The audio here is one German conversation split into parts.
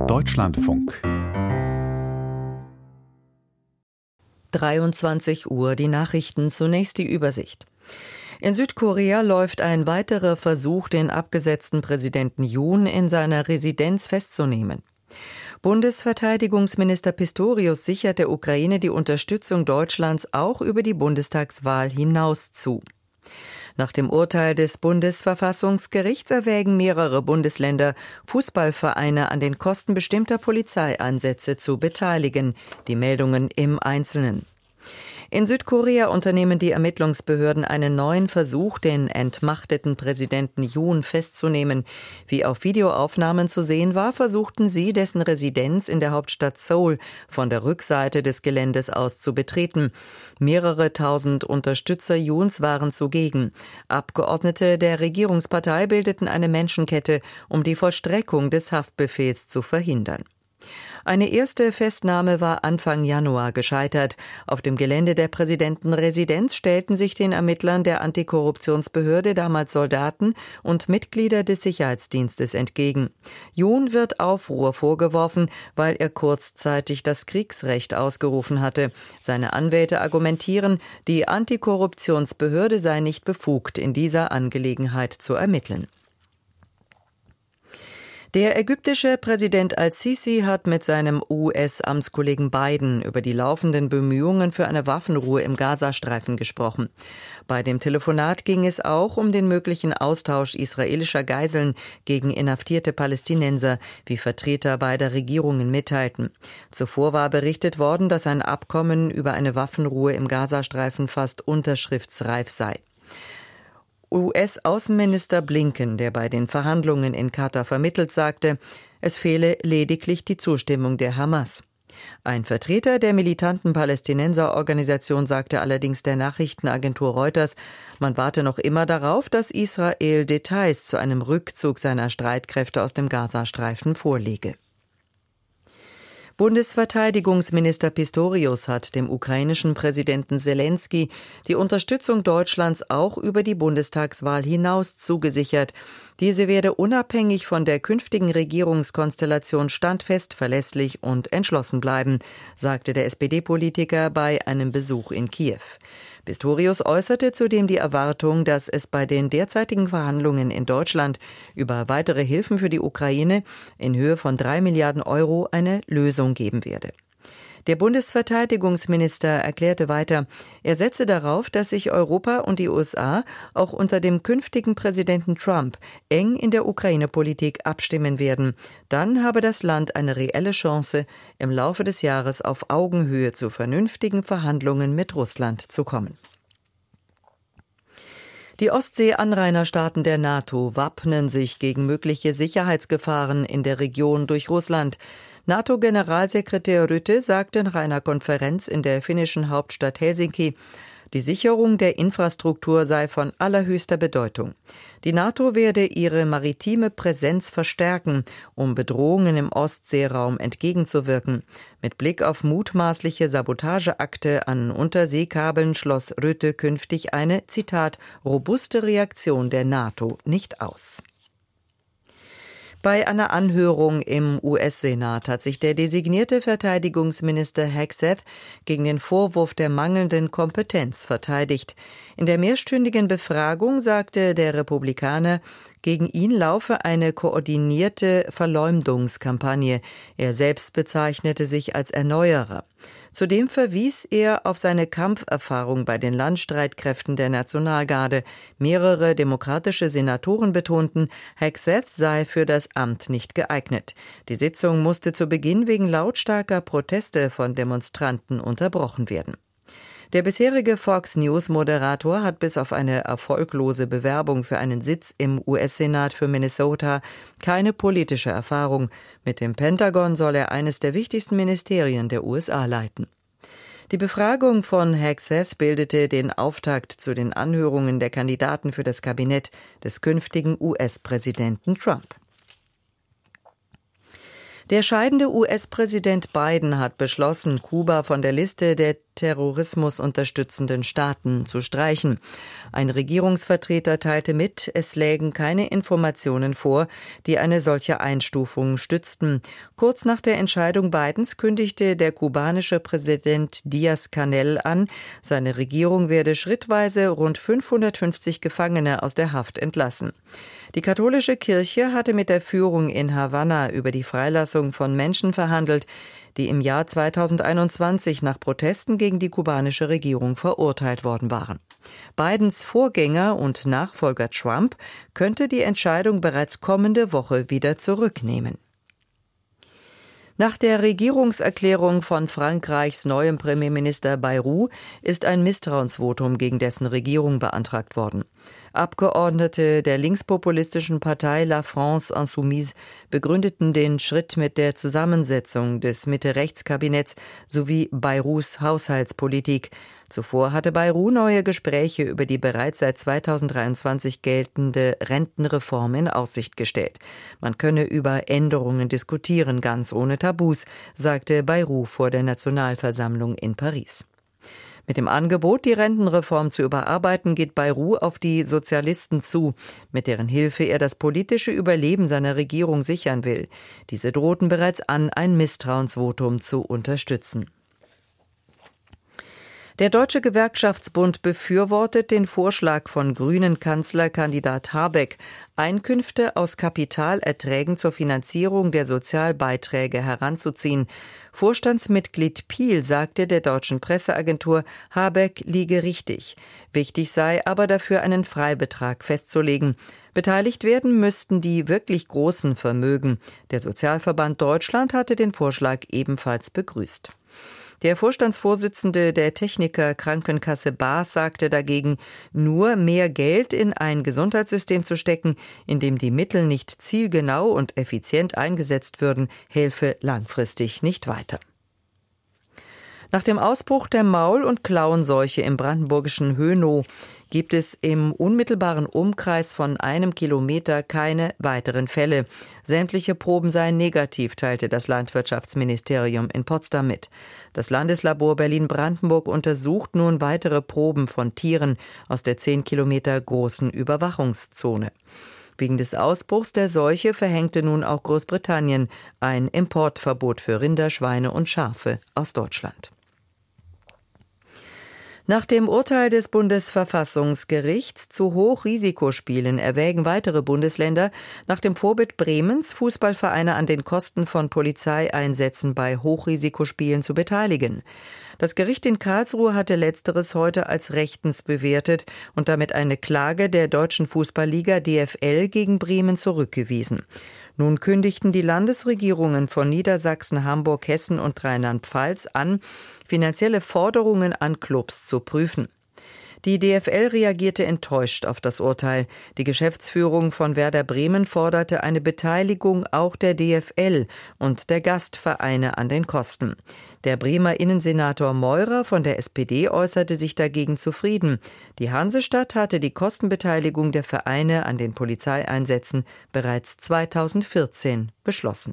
Deutschlandfunk 23 Uhr, die Nachrichten, zunächst die Übersicht. In Südkorea läuft ein weiterer Versuch, den abgesetzten Präsidenten Yoon in seiner Residenz festzunehmen. Bundesverteidigungsminister Pistorius sichert der Ukraine die Unterstützung Deutschlands auch über die Bundestagswahl hinaus zu. Nach dem Urteil des Bundesverfassungsgerichts erwägen mehrere Bundesländer, Fußballvereine an den Kosten bestimmter Polizeieinsätze zu beteiligen. Die Meldungen im Einzelnen. In Südkorea unternehmen die Ermittlungsbehörden einen neuen Versuch, den entmachteten Präsidenten Yoon festzunehmen. Wie auf Videoaufnahmen zu sehen war, versuchten sie, dessen Residenz in der Hauptstadt Seoul von der Rückseite des Geländes aus zu betreten. Mehrere tausend Unterstützer Yoons waren zugegen. Abgeordnete der Regierungspartei bildeten eine Menschenkette, um die Vollstreckung des Haftbefehls zu verhindern. Eine erste Festnahme war Anfang Januar gescheitert. Auf dem Gelände der Präsidentenresidenz stellten sich den Ermittlern der Antikorruptionsbehörde damals Soldaten und Mitglieder des Sicherheitsdienstes entgegen. Yoon wird Aufruhr vorgeworfen, weil er kurzzeitig das Kriegsrecht ausgerufen hatte. Seine Anwälte argumentieren, die Antikorruptionsbehörde sei nicht befugt, in dieser Angelegenheit zu ermitteln. Der ägyptische Präsident al-Sisi hat mit seinem US-Amtskollegen Biden über die laufenden Bemühungen für eine Waffenruhe im Gazastreifen gesprochen. Bei dem Telefonat ging es auch um den möglichen Austausch israelischer Geiseln gegen inhaftierte Palästinenser, wie Vertreter beider Regierungen mitteilten. Zuvor war berichtet worden, dass ein Abkommen über eine Waffenruhe im Gazastreifen fast unterschriftsreif sei. US-Außenminister Blinken, der bei den Verhandlungen in Katar vermittelt, sagte, es fehle lediglich die Zustimmung der Hamas. Ein Vertreter der militanten Palästinenserorganisation sagte allerdings der Nachrichtenagentur Reuters, man warte noch immer darauf, dass Israel Details zu einem Rückzug seiner Streitkräfte aus dem Gazastreifen vorlege. Bundesverteidigungsminister Pistorius hat dem ukrainischen Präsidenten Selenskyj die Unterstützung Deutschlands auch über die Bundestagswahl hinaus zugesichert. Diese werde unabhängig von der künftigen Regierungskonstellation standfest, verlässlich und entschlossen bleiben, sagte der SPD-Politiker bei einem Besuch in Kiew. Pistorius äußerte zudem die Erwartung, dass es bei den derzeitigen Verhandlungen in Deutschland über weitere Hilfen für die Ukraine in Höhe von 3 Milliarden Euro eine Lösung geben werde. Der Bundesverteidigungsminister erklärte weiter, er setze darauf, dass sich Europa und die USA auch unter dem künftigen Präsidenten Trump eng in der Ukraine-Politik abstimmen werden. Dann habe das Land eine reelle Chance, im Laufe des Jahres auf Augenhöhe zu vernünftigen Verhandlungen mit Russland zu kommen. Die Ostsee-Anrainerstaaten der NATO wappnen sich gegen mögliche Sicherheitsgefahren in der Region durch Russland. NATO-Generalsekretär Rutte sagte nach einer Konferenz in der finnischen Hauptstadt Helsinki, die Sicherung der Infrastruktur sei von allerhöchster Bedeutung. Die NATO werde ihre maritime Präsenz verstärken, um Bedrohungen im Ostseeraum entgegenzuwirken. Mit Blick auf mutmaßliche Sabotageakte an Unterseekabeln schloss Rutte künftig eine, Zitat, robuste Reaktion der NATO nicht aus. Bei einer Anhörung im US-Senat hat sich der designierte Verteidigungsminister Hegseth gegen den Vorwurf der mangelnden Kompetenz verteidigt. In der mehrstündigen Befragung sagte der Republikaner, gegen ihn laufe eine koordinierte Verleumdungskampagne. Er selbst bezeichnete sich als Erneuerer. Zudem verwies er auf seine Kampferfahrung bei den Landstreitkräften der Nationalgarde. Mehrere demokratische Senatoren betonten, Hegseth sei für das Amt nicht geeignet. Die Sitzung musste zu Beginn wegen lautstarker Proteste von Demonstranten unterbrochen werden. Der bisherige Fox-News-Moderator hat bis auf eine erfolglose Bewerbung für einen Sitz im US-Senat für Minnesota keine politische Erfahrung. Mit dem Pentagon soll er eines der wichtigsten Ministerien der USA leiten. Die Befragung von Hegseth bildete den Auftakt zu den Anhörungen der Kandidaten für das Kabinett des künftigen US-Präsidenten Trump. Der scheidende US-Präsident Biden hat beschlossen, Kuba von der Liste der Terrorismus unterstützenden Staaten zu streichen. Ein Regierungsvertreter teilte mit, es lägen keine Informationen vor, die eine solche Einstufung stützten. Kurz nach der Entscheidung Bidens kündigte der kubanische Präsident Díaz-Canel an, seine Regierung werde schrittweise rund 550 Gefangene aus der Haft entlassen. Die katholische Kirche hatte mit der Führung in Havanna über die Freilassung von Menschen verhandelt, die im Jahr 2021 nach Protesten gegen die kubanische Regierung verurteilt worden waren. Bidens Vorgänger und Nachfolger Trump könnte die Entscheidung bereits kommende Woche wieder zurücknehmen. Nach der Regierungserklärung von Frankreichs neuem Premierminister Bayrou ist ein Misstrauensvotum gegen dessen Regierung beantragt worden. Abgeordnete der linkspopulistischen Partei La France Insoumise begründeten den Schritt mit der Zusammensetzung des Mitte-Rechts-Kabinetts sowie Bayrous Haushaltspolitik. Zuvor hatte Bayrou neue Gespräche über die bereits seit 2023 geltende Rentenreform in Aussicht gestellt. Man könne über Änderungen diskutieren, ganz ohne Tabus, sagte Bayrou vor der Nationalversammlung in Paris. Mit dem Angebot, die Rentenreform zu überarbeiten, geht Bayrou auf die Sozialisten zu, mit deren Hilfe er das politische Überleben seiner Regierung sichern will. Diese drohten bereits an, ein Misstrauensvotum zu unterstützen. Der Deutsche Gewerkschaftsbund befürwortet den Vorschlag von Grünen-Kanzlerkandidat Habeck, Einkünfte aus Kapitalerträgen zur Finanzierung der Sozialbeiträge heranzuziehen. Vorstandsmitglied Piel sagte der deutschen Presseagentur, Habeck liege richtig. Wichtig sei aber dafür, einen Freibetrag festzulegen. Beteiligt werden müssten die wirklich großen Vermögen. Der Sozialverband Deutschland hatte den Vorschlag ebenfalls begrüßt. Der Vorstandsvorsitzende der Techniker Krankenkasse Baas sagte dagegen, nur mehr Geld in ein Gesundheitssystem zu stecken, in dem die Mittel nicht zielgenau und effizient eingesetzt würden, helfe langfristig nicht weiter. Nach dem Ausbruch der Maul- und Klauenseuche im brandenburgischen Hönow gibt es im unmittelbaren Umkreis von 1 Kilometer keine weiteren Fälle. Sämtliche Proben seien negativ, teilte das Landwirtschaftsministerium in Potsdam mit. Das Landeslabor Berlin-Brandenburg untersucht nun weitere Proben von Tieren aus der 10 Kilometer großen Überwachungszone. Wegen des Ausbruchs der Seuche verhängte nun auch Großbritannien ein Importverbot für Rinder, Schweine und Schafe aus Deutschland. Nach dem Urteil des Bundesverfassungsgerichts zu Hochrisikospielen erwägen weitere Bundesländer nach dem Vorbild Bremens, Fußballvereine an den Kosten von Polizeieinsätzen bei Hochrisikospielen zu beteiligen. Das Gericht in Karlsruhe hatte Letzteres heute als rechtens bewertet und damit eine Klage der Deutschen Fußballliga DFL gegen Bremen zurückgewiesen. Nun kündigten die Landesregierungen von Niedersachsen, Hamburg, Hessen und Rheinland-Pfalz an, finanzielle Forderungen an Clubs zu prüfen. Die DFL reagierte enttäuscht auf das Urteil. Die Geschäftsführung von Werder Bremen forderte eine Beteiligung auch der DFL und der Gastvereine an den Kosten. Der Bremer Innensenator Meurer von der SPD äußerte sich dagegen zufrieden. Die Hansestadt hatte die Kostenbeteiligung der Vereine an den Polizeieinsätzen bereits 2014 beschlossen.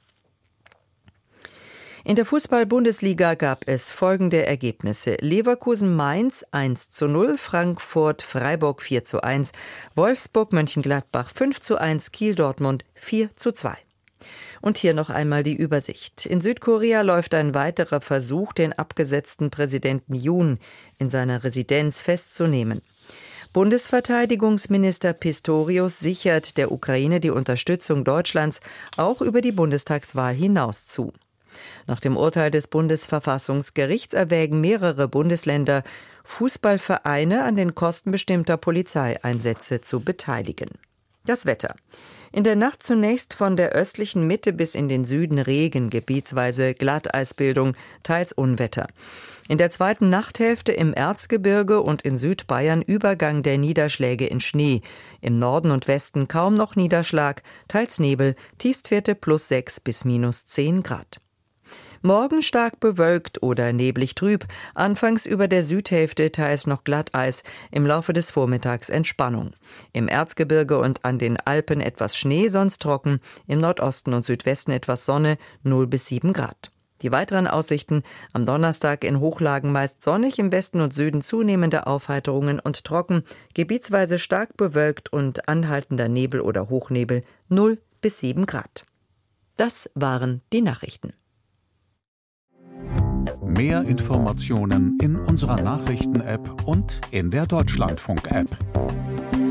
In der Fußball-Bundesliga gab es folgende Ergebnisse: Leverkusen-Mainz 1:0, Frankfurt-Freiburg 4:1, Wolfsburg-Mönchengladbach 5:1, Kiel-Dortmund 4:2. Und hier noch einmal die Übersicht. In Südkorea läuft ein weiterer Versuch, den abgesetzten Präsidenten Yoon in seiner Residenz festzunehmen. Bundesverteidigungsminister Pistorius sichert der Ukraine die Unterstützung Deutschlands auch über die Bundestagswahl hinaus zu. Nach dem Urteil des Bundesverfassungsgerichts erwägen mehrere Bundesländer, Fußballvereine an den Kosten bestimmter Polizeieinsätze zu beteiligen. Das Wetter. In der Nacht zunächst von der östlichen Mitte bis in den Süden Regen, gebietsweise Glatteisbildung, teils Unwetter. In der zweiten Nachthälfte im Erzgebirge und in Südbayern Übergang der Niederschläge in Schnee. Im Norden und Westen kaum noch Niederschlag, teils Nebel, Tiefstwerte +6 bis -10 Grad. Morgen stark bewölkt oder neblig trüb, anfangs über der Südhälfte teils noch Glatteis, im Laufe des Vormittags Entspannung. Im Erzgebirge und an den Alpen etwas Schnee, sonst trocken, im Nordosten und Südwesten etwas Sonne, 0 bis 7 Grad. Die weiteren Aussichten: am Donnerstag in Hochlagen meist sonnig, im Westen und Süden zunehmende Aufheiterungen und trocken, gebietsweise stark bewölkt und anhaltender Nebel oder Hochnebel, 0 bis 7 Grad. Das waren die Nachrichten. Mehr Informationen in unserer Nachrichten-App und in der Deutschlandfunk-App.